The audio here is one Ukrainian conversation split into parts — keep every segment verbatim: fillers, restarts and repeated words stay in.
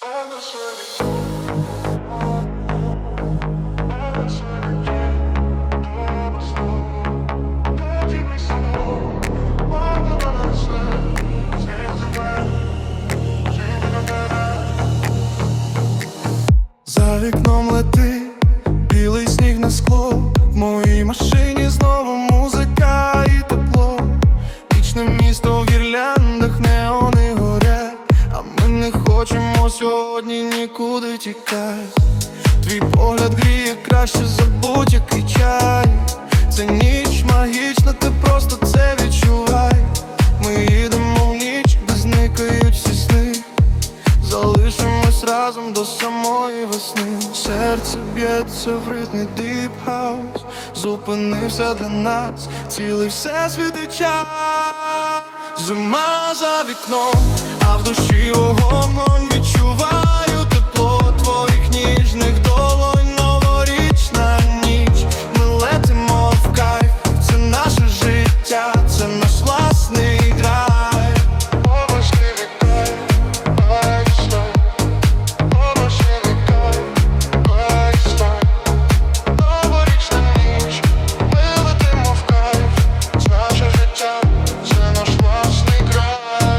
За вікном летить білий сніг на скло. В моїй машині знову музика і тепло. Вічне місто в гірляндах, неони горять, а ми не хочемо сьогодні нікуди тікати. Твій погляд гріє краще за будь-який чай. Це ніч магічна, ти просто це відчувай. Ми їдемо в ніч, де зникають всі сни. Залишимось разом до самої весни. Серце б'ється в ритмі Deep House. Зупинився для нас цілий всесвіт і час. Зима за вікном, а в душі вогонь. Відчуваю тепло твоїх ніжних долонь. Новорічна ніч, ми летимо в кайф. Це наше життя, це наш власний драйв. Обласний кайф, лайфстайл. Обласний кайф, лайфстайл. Новорічна ніч, ми летимо в кайф. Це наше життя, це наш власний край.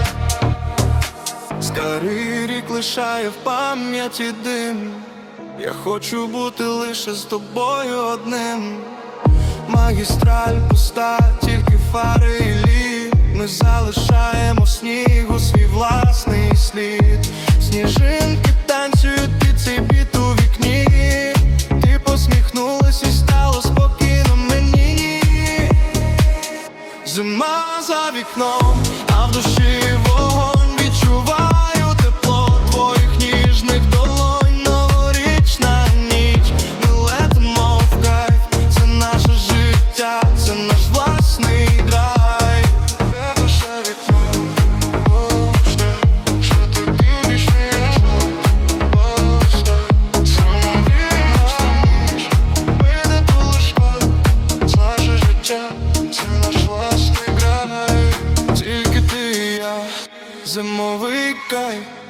Старий рік лишає в пам'яті дим. Я хочу бути лише з тобою одним. Магістраль пуста, тільки фари і лід. Ми залишаємо в снігу свій власний слід. Сніжинки танцюють під цей біт у вікні. Ти посміхнулась і стало спокійно мені. Зима за вікном, а в душі вогонь. Відчуваю тепло твоїх ніжних долонь. Новорічна ніч, ми летимо в кайф. Це наше життя, це наш власний драйв. Перше вікно, бачте, що тобі більше не бачте. Це новорічна ніч, ми не полишкали. Це наше життя, це наш власний край. Тільки ти і я, зимовий кайф.